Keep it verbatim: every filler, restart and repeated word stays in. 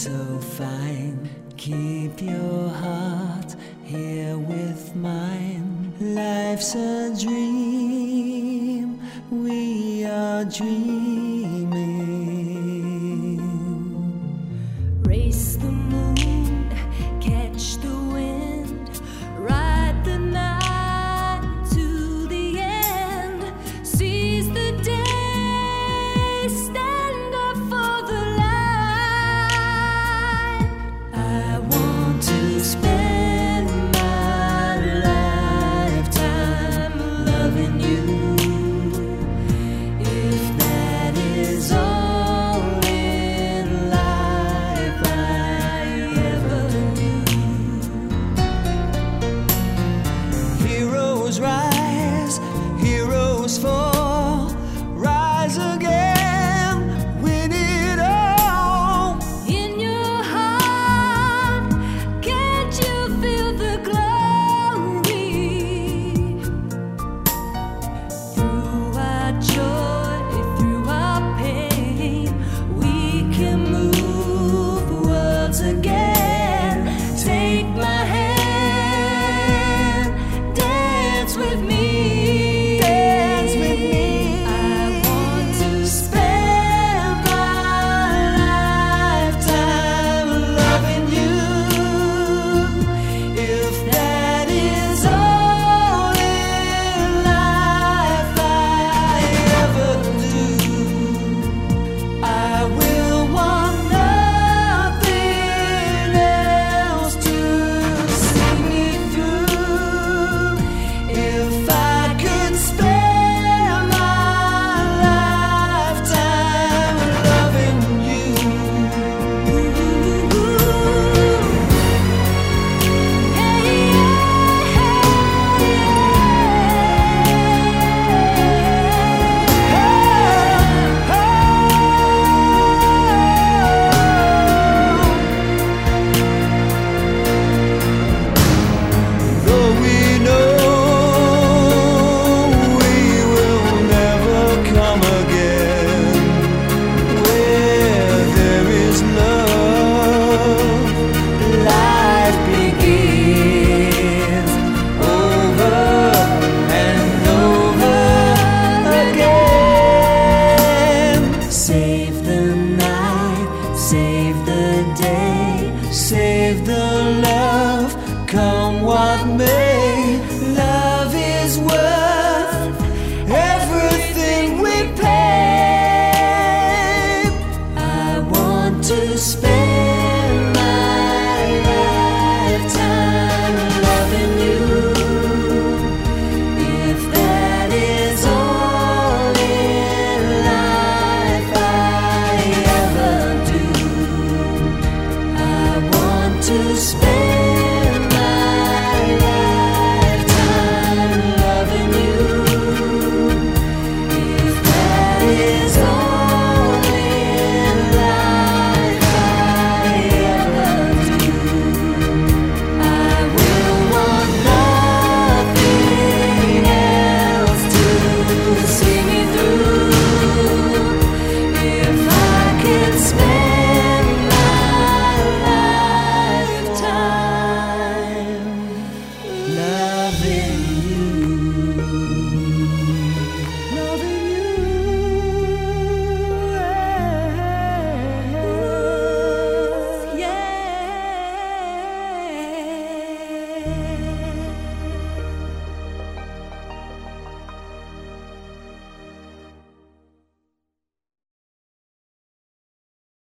so fine. Keep your heart here with mine. Life's a dream, we are dreaming. Race the moon, catch the wind, ride the night to the end, seize the day, stand up for the light. I want to spend my lifetime loving you. If that is all in life I ever knew. Heroes rise, heroes fall, rise again, win it all. In your heart, can't you feel the glory? Through our joy, through our pain, we can move worlds again. Take my hand, dance with me, dance with me. I want to spend my lifetime loving you. If that is all in life I ever do, I will want nothing else to see me through. If I could spend my lifetime loving you. Though we know we will never come again, where there is love, life begins over and over again. Save the night, save the day, save the love, come what may. Love is worth everything we pay. I want to spend my lifetime loving you. If that is all in life I ever do, I want to spend my lifetime loving you. If that is all in life I ever do, I will want nothing else to see me through. If I can spend